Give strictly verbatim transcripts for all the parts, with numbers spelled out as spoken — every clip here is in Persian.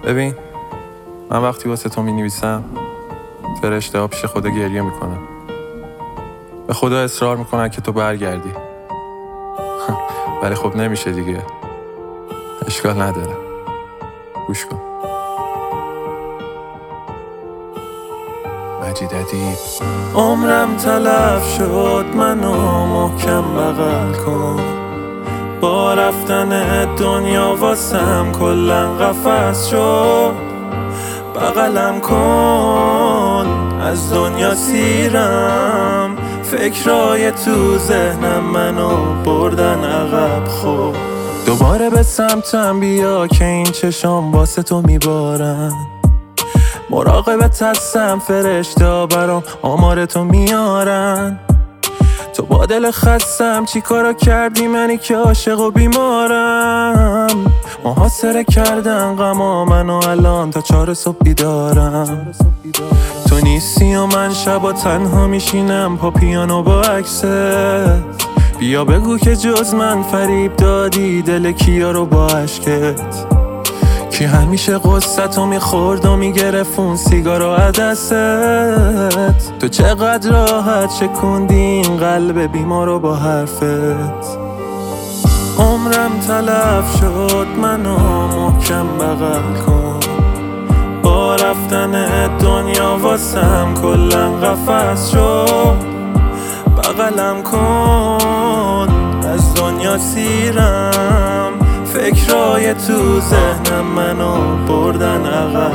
ببین، من وقتی واسه تو می نویسم فرشته ها پیش خدا گریه میکنم. به خدا اصرار میکنن که تو برگردی. ولی خب نمیشه دیگه. اشکال نداره. گوش کن. مجید ادیب. عمرم تلف شد، منو محکم بغل کن. با رفتن دنیا واسم کلن قفس شد. بغلم کن، از دنیا سیرم. فکرای تو ذهنم منو بردن عقب. خب دوباره به سمتم بیا که این چشام واسه تو میبارن. مراقبت هستم، فرشته ها برام آمار تو میارن. تو با دل خستم چی کارا کردی منی که عاشق و بیمارم. محاصره کردن غما منو الان تا چهار صبح بیدارم. تو نیستی و من شبا تنها میشینم پا پیانو با عکست. بیا بگو که جز من فریب دادی دل کیا رو با عشقت. کی همیشه قصتو میخورد و میگرفت اون سیگارو از دستت. تو چقدر راحت شکوندی این قلب بیمارو با حرفت. عمرم تلف شد، منو محکم بغل کن. با رفتن دنیا واسم کلن قفس شد. بغلم کن، از دنیا سیرم. فکرای تو ذهنم منو بردن عقب.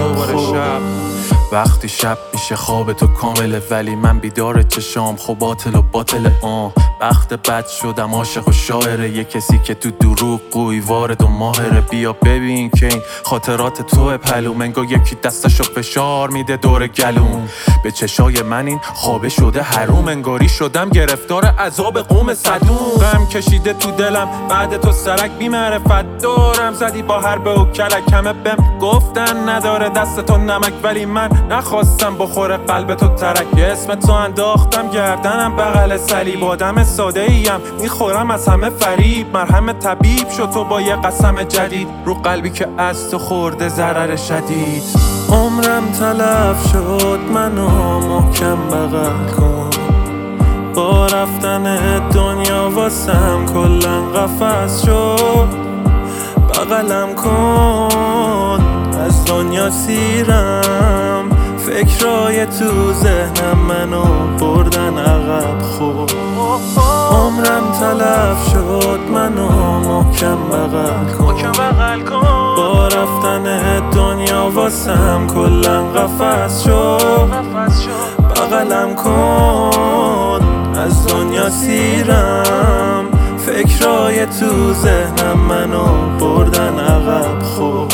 وقتی شب میشه خواب تو کامله ولی من بیدار چشام خب باطل و باطل. آن وقت بد شدم عاشق و شاعره، یه کسی که تو دروغ گوی وارد و ماهره. بیا ببین که این خاطرات توه پلوم، انگار یکی دستشو فشار میده دور گلوم. به چشای من این خوابه شده حروم، انگاری شدم گرفتار عذاب قوم صدوم. غم کشیده تو دلم بعد تو سرک بی معرفت دورم زدی با حرب و کلک. همه بهم گفتن نداره دست تو نمک ولی من نخواستم بخوره قلب تو ترک. یه اسم تو انداختم گردنم بغل صلیب. آدم ساده ایم میخورم از همه فریب. مرهم طبیب شد تو با یه قسم جدید رو قلبی که از تو خورده ضرر شدید. عمرم تلف شد، منو محکم بغل کن. با رفتن دنیا واسم کلن قفس شد. بغلم کن، از دنیا سیرم. فکرای تو ذهنم منو بردن عقب. خب عمرم تلف شد، منو محکم بغل کن. با رفتن دنیا واسم کلن قفس شد. بغلم کن، از دنیا سیرم. فکرای تو ذهنم منو بردن عقب. خب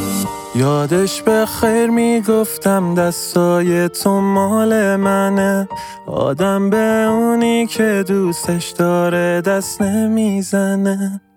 یادش به خیر میگفتم دستای تو مال منه. آدم به اونی که دوستش داره دست نمیزنه.